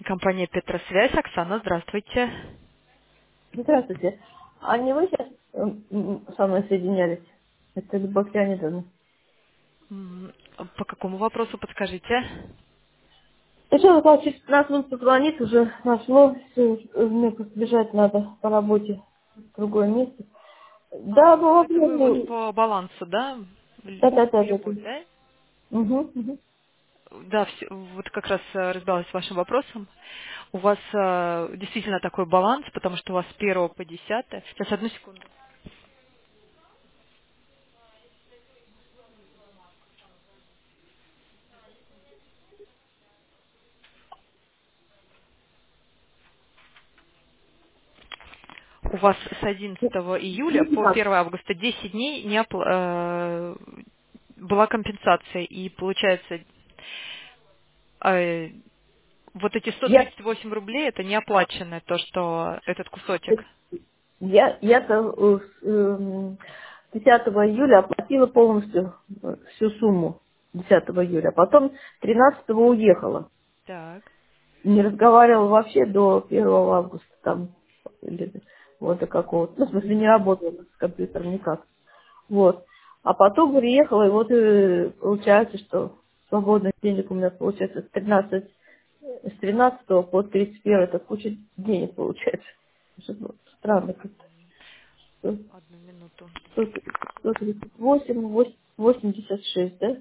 Компания Петросвязь. Оксана, здравствуйте. Здравствуйте. А не вы сейчас со мной соединялись? Это Любовь Леонидовна. По какому вопросу подскажите? Сначала сказал, через 15 минут позвонить, уже нашло, все, мне просто бежать надо по работе в другое место. Да, был Это вы вот вопрос. по балансу, да? Да. Любовь, да? Угу. Да, вот как раз разбиралась с вашим вопросом. У вас действительно такой баланс, потому что у вас с 1 по 10. Сейчас, одну секунду. У вас с 11 июля по 1 августа 10 дней была компенсация. И получается, э, вот эти Я, 138 рублей это не оплаченное, то, что этот кусочек. я-то 10 июля оплатила полностью всю сумму 10 июля, а потом 13 уехала. Так. Не разговаривал вообще до 1 августа там, или вот до какого-то. Ну, в смысле, не работал с компьютером никак. Вот. А потом приехала, и вот получается, что свободных денег у меня получается с 13 по 31, это куча денег получается. Что-то странно как-то. Одну минуту. 138, 86, да?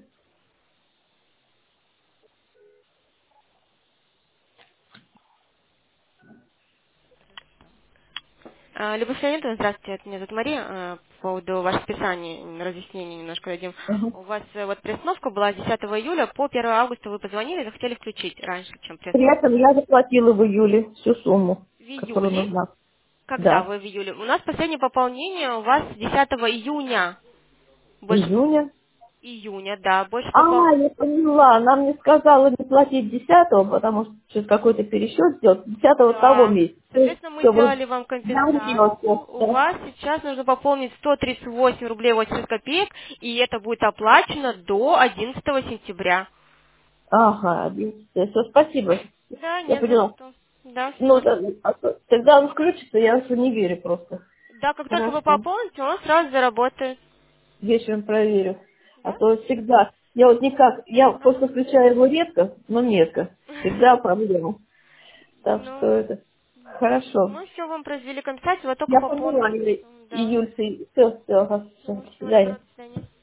Любовь Леонидовна, здравствуйте, это меня зовут Мария. По поводу ваших писаний, разъяснений немножко дадим. Ага. У вас вот приостановка была с 10 июля по 1 августа, вы позвонили, захотели включить раньше, чем При этом приостановка. я заплатила в июле всю сумму, В которая июле? нужна. Когда Да. вы в июле? У нас последнее пополнение у вас 10 июня. Больше Июня. июня, да, больше А, я поняла. Она мне сказала не платить 10, потому что сейчас какой-то пересчет сделать. 10 того Да. месяца. Соответственно, мы Все, сделали вам я увидела компенсацию. всё. У Да. вас сейчас нужно пополнить 138 рублей 80 копеек, и это будет оплачено до 11 сентября. Ага, 11. Все, спасибо. Да, Я не за поняла. что. Да, Ну, все. да, тогда он включится, я уже не верю просто. Да, как только вы Хорошо. пополните, он сразу заработает. Вечером проверю. А Да? то всегда, я вот никак, я просто Ага. включаю его редко, но метко. Всегда проблема. Так что Ну, это хорошо. мы все вам произвели компенсацию, вы только Я поняла, пополните. Да. июльцы. Все, все, Ну, до всего свидания. доброго, до свидания.